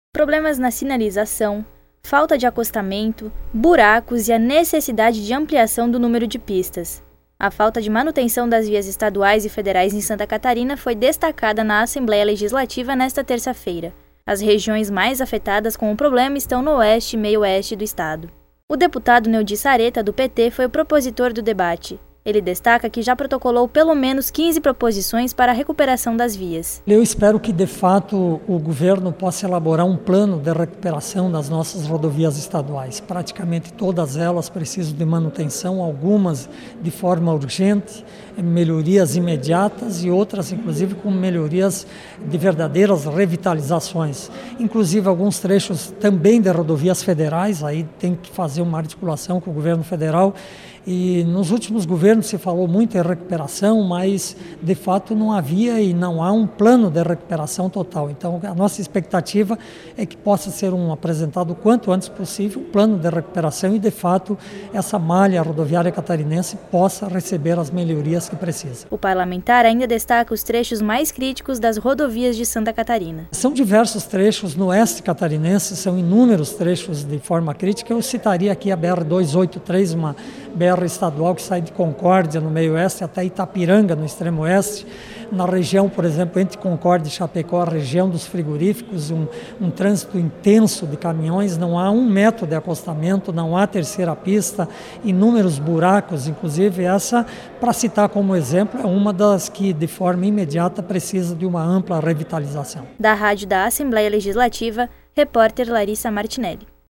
Problemas na sinalização, falta de acostamento, buracos e a necessidade de ampliação do número de pistas. A falta de manutenção das vias estaduais e federais em Santa Catarina foi destacada na Assembleia Legislativa nesta terça-feira. As regiões mais afetadas com o problema estão no oeste e meio-oeste do estado. O deputado Neudi Sareta, do PT, foi o propositor do debate. Ele destaca que já protocolou pelo menos 15 proposições para a recuperação das vias. Eu espero que, de fato, o governo possa elaborar um plano de recuperação das nossas rodovias estaduais. Praticamente todas elas precisam de manutenção, algumas de forma urgente, melhorias imediatas e outras, inclusive, com melhorias de verdadeiras revitalizações. Inclusive, alguns trechos também de rodovias federais, aí tem que fazer uma articulação com o governo federal. E nos últimos governos se falou muito em recuperação, mas de fato não havia e não há um plano de recuperação total. Então a nossa expectativa é que possa ser apresentado o quanto antes possível um plano de recuperação e de fato essa malha rodoviária catarinense possa receber as melhorias que precisa. O parlamentar ainda destaca os trechos mais críticos das rodovias de Santa Catarina. São diversos trechos no oeste catarinense, são inúmeros trechos de forma crítica. Eu citaria aqui a BR-283, uma BR estadual que sai de Concórdia, no meio-oeste, até Itapiranga, no extremo-oeste. Na região, por exemplo, entre Concórdia e Chapecó, a região dos frigoríficos, um trânsito intenso de caminhões, não há 1 metro de acostamento, não há terceira pista, inúmeros buracos, inclusive essa, para citar como exemplo, é uma das que, de forma imediata, precisa de uma ampla revitalização. Da Rádio da Assembleia Legislativa, repórter Larissa Martinelli.